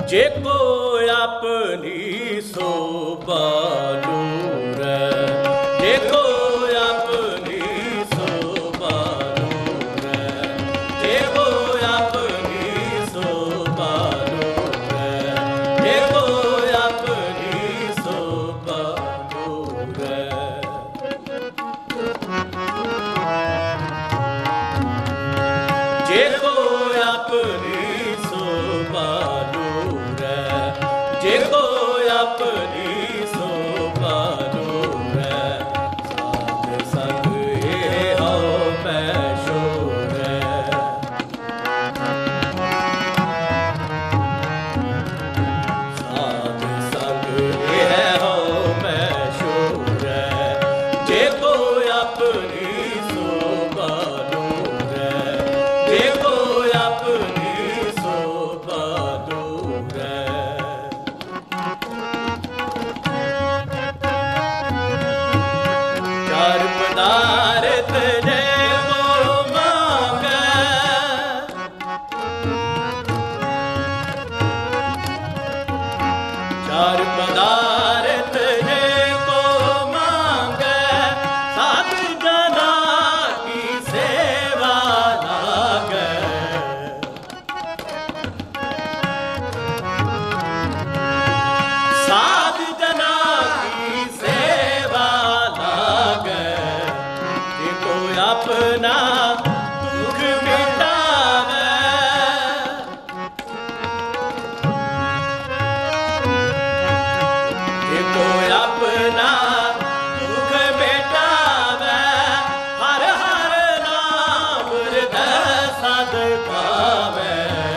जेको अपनी शोभा दूरे, जेको अपनी शोभा दूरे, जेको अपनी शोभा दूरे, जेको अपनी शोभा दूरे। जेको अपनी शोभा दूरे, जेको अपनी शोभा दूरे, साध संग ये हो पैशोरे, साध संग ये हो पैशोरे, जेको अपनी शोभा दूरे, जेको अपनी शोभा दूरे। चार पदार्थ जेको मांगे, चार पदार्थ जेको मांगे, सात जना की सेवा लागे, सात जना की सेवा लागे, जेको अपना दुख मिटावे, जेको अपना दुख मिटावे, हर हर नाम हृदय सद पावे,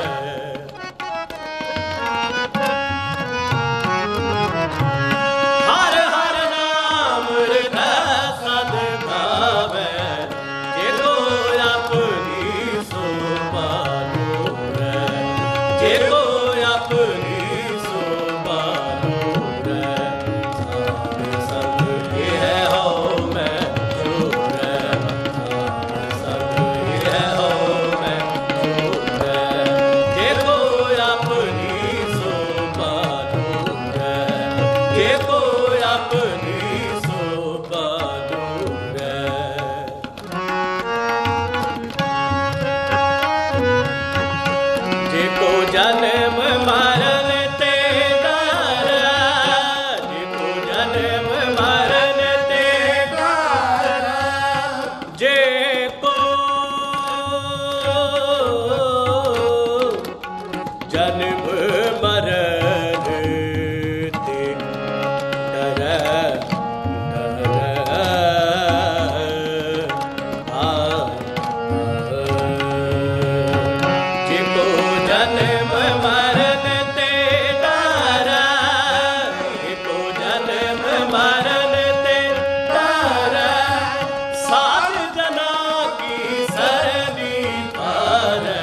हर हर नाम हृदय सद पावे, जेको अपनी शोभा दूरे, जेको अपनी शोभा दूरे, साध संग ये हो मैं दूरे, साध संग ये हो मैं दूरे, जेको अपनी शोभा दूरे, जेको अपनी शोभा दूरे। जेको जन्म मरण ते डरे, जेको जन्म मरण ते डरे, जेको जन्म मरण ते डरे, डरे, जेको जन्म मरण ते डरे, जेको जन्म मरण ते डरे, सात जना की सरनी पारे,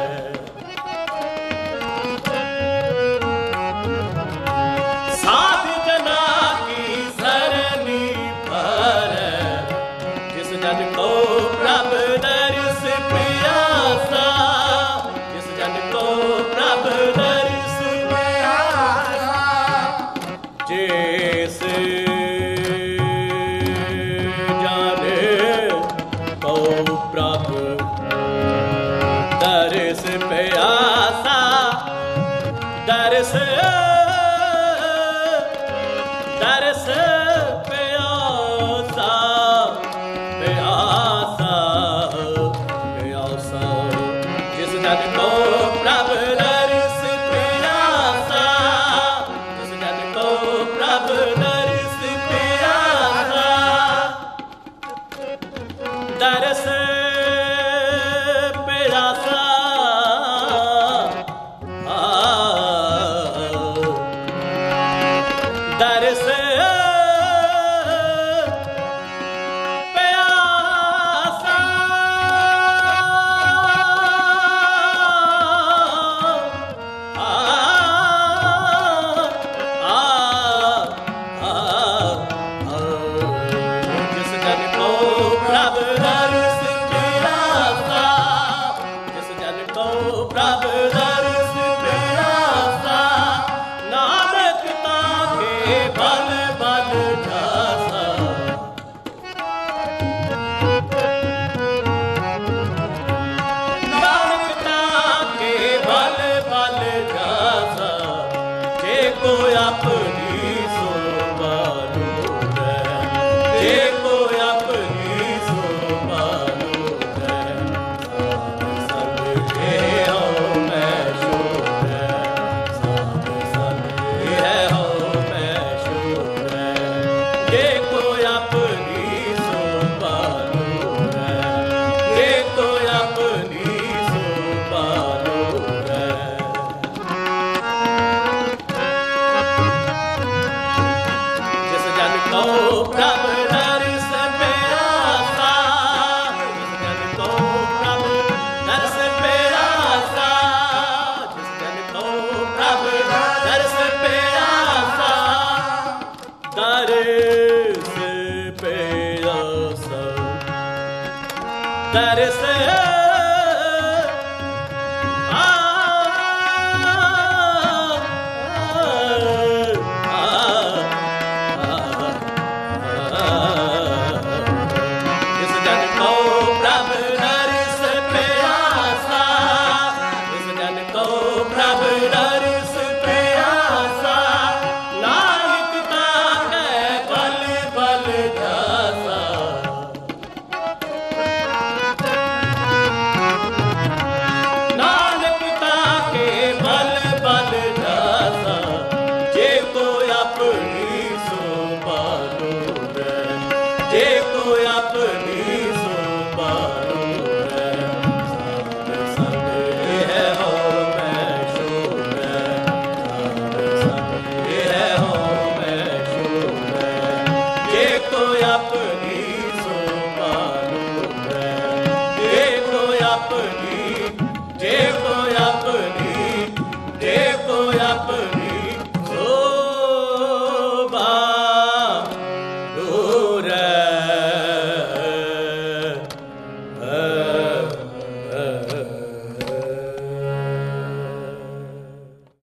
सात जना की सरनी पारे, जिस जन को प्रभु दर्श प्यासा, जिस जन को प्रभु दर्श प्यासा, जिस जन को प्रभु दर्श प्यासा, दर्श दर्श प्यासा, प्यासा, प्यासा, जिस जन को प्रभु दर्श प्यासा, जिस जन को प्रभु दर्श प्यासा, दर्श प्यासा, दर्श प्यासा, जिस जन को प्रभु दर्श प्यासा, जिस जन को प्रभु दर्श प्यासा, दर्श इस जन को प्रभु दर्श प्यासा, इस जन को प्रभु